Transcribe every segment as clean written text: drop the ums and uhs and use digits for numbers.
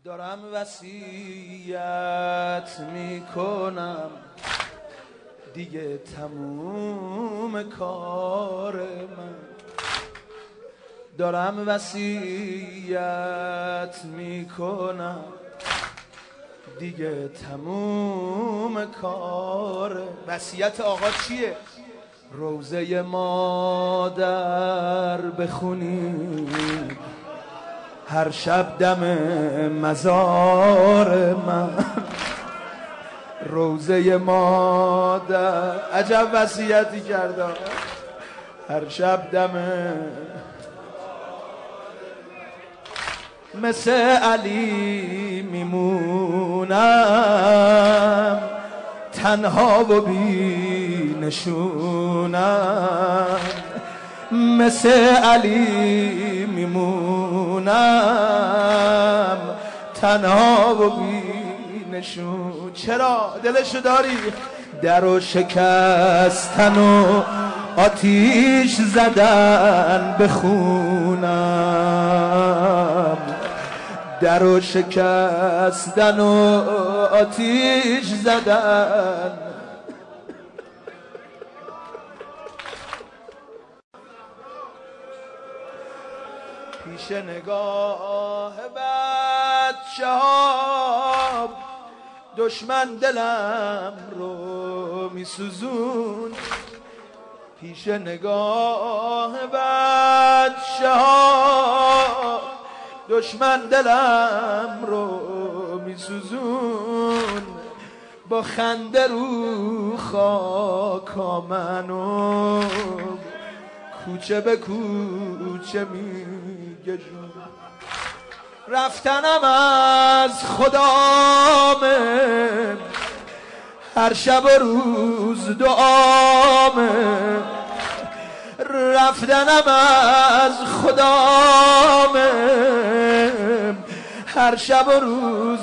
دارم وصیت میکنم دیگه تموم کار من. دارم وصیت میکنم دیگه تموم کار. وصیت آقا چیه؟ روزه مادر بخونی هر شب دم مزار من. روزه مادر عجب وصیتی کرده. هر شب دم مثل علی میمونم تنها و بی نشونم. مثل علی میمونم تنها و بی نشون. چرا دلشو داری؟ درو شکستن و آتیش زدن بخونم. درو شکستن و آتیش زدن. پیش نگاه بچه ها دشمن دلم رو میسوزون. پیش نگاه بچه ها دشمن دلم رو میسوزون. با خنده رو خاک منو کوچه به کوچه میگه جون. رفتنم از خدامه هر شب و روز دعامه. رفتنم از خدامه هر شب و روز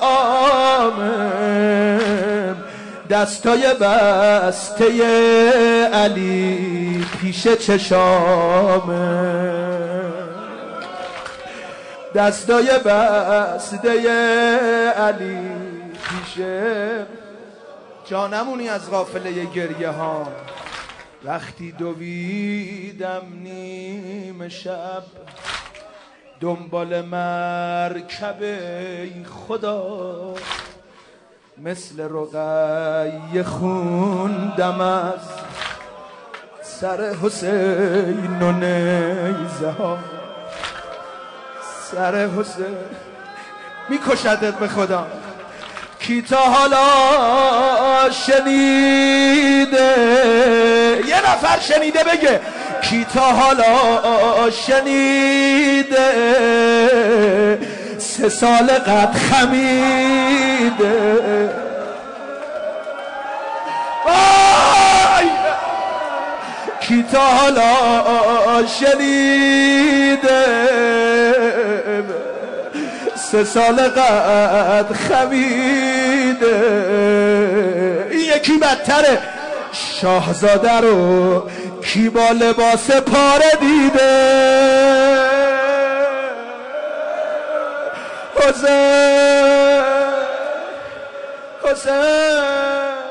دعامه. دستای بسته علی پیش چشامه. دستای بسته علی پیش. جانمونی از غافله گریه ها. وقتی دویدم نیم شب دنبال مرکب ای خدا مثل رقیه خوندم از سر حسین و نیزه ها. سر حسین میکشدت به خدا. کی تا حالا شنیده؟ یه نفر شنیده بگه کی تا حالا شنیده 3 سال قد خمیده؟ وای کی تا حالا شنیده 3 سال قد خمیده؟ این یکی بدتره. شاهزاده رو کی با لباس پاره دیده؟ حسین حسین